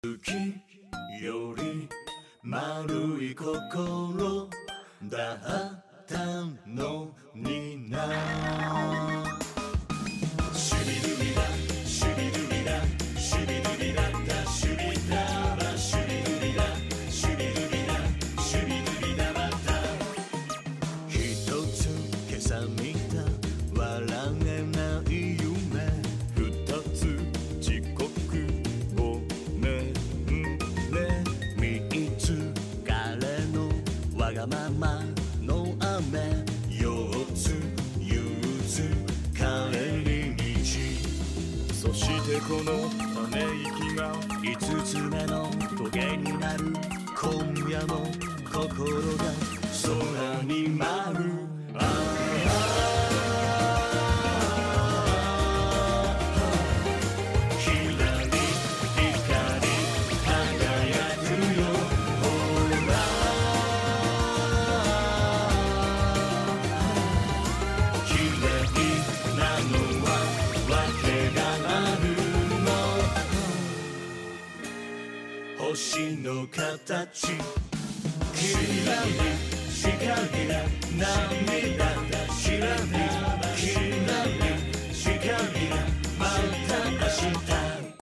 月より丸い心だったのにな。シュビルビラシュビルビラシュビルビラダシュビダバシュビルビラシュビルビラシュビルビダバダ。一つ今朝見た笑えない夢、二つ遅刻ごめんね、三つ彼のわがままの雨、四つ憂鬱帰り道、そしてこのため息が五つ目の棘になる。今夜も心が空に舞う。星の形、キラリ、光が涙